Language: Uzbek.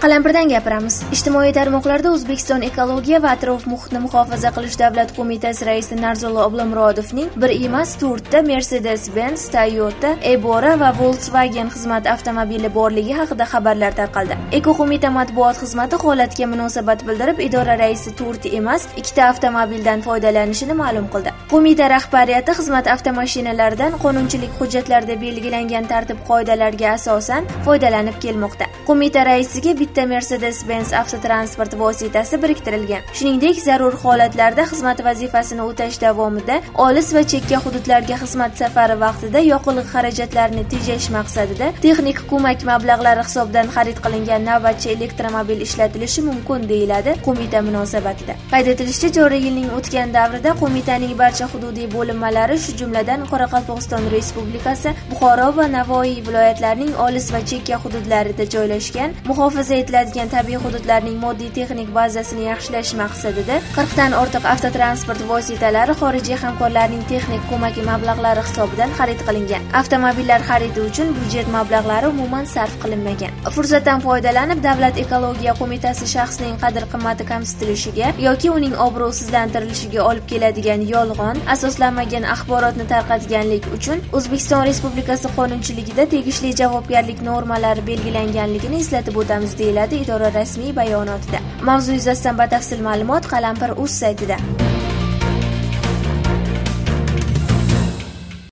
Qalampirdan gapiramiz. Ijtimoiy tarmoqlarda O'zbekiston ekologiya va atrof muhitni muhofaza qilish davlat qo'mitasi raisi Narzullo Oblomurodovning bir emas, 4 ta Mercedes-Benz, Toyota, Ebora va Volkswagen xizmat avtomobili borligi haqida xabarlar tarqaldi. Ekoqo'mita matbuot xizmati holatga munosabat bildirib, idora raisi 4 emas, 2 ta avtomobildan foydalanishini ma'lum qildi. Qo'mita rahbariyati xizmat avtomashinalaridan qonunchilik hujjatlarida belgilangan tartib-qoidalarga asosan foydalanib kelmoqda. Qo'mita raisiga bitta Mercedes-Benz avtotransport vositasi biriktirilgan. Shuningdek, zarur holatlarda xizmat vazifasini o'tash davomida olis va chekka hududlarga xizmat safari vaqtida yoqilg'i xarajatlarini tejash maqsadida texnik ko'mak mablag'lari hisobidan xarid qilingan navbatchi elektromobil ishlatilishi mumkin deyiladi qo'mita munosabatida. Qayd etilishicha, joriy yilning o'tgan davrida qo'mitaning barcha hududiy bo'linmalari, shu jumladan Qoraqalpog'iston Respublikasi, Buxoro va Navoiy viloyatlarining olis va chekka hududlarida joylashgan muhofaza etiladigan tabiiy hududlarning moddiy texnik bazasini yaxshilash maqsadida 40 dan ortiq avtotransport vositalari xorijiy hamkorlarning texnik ko'magi mablag'lari hisobidan xarid qilingan. Avtomobillar xaridi uchun byudjet mablag'lari umuman sarf qilinmagan. Fursatdan foydalanib, Davlat ekologiya qo'mitasi shaxsning qadr-qimmati kamsitilishiga yoki uning obro'sizlantirilishiga olib keladigan yolg'on, asoslanmagan axborotni tarqatganlik uchun O'zbekiston Respublikasi qonunchiligida tegishli javobgarlik normalari belgilanganligini eslatib o'tamiz, deyiladi idora rasmiy bayonotida. Mavzu yuzasidan batafsil ma'lumot Qalampir.uz saytida.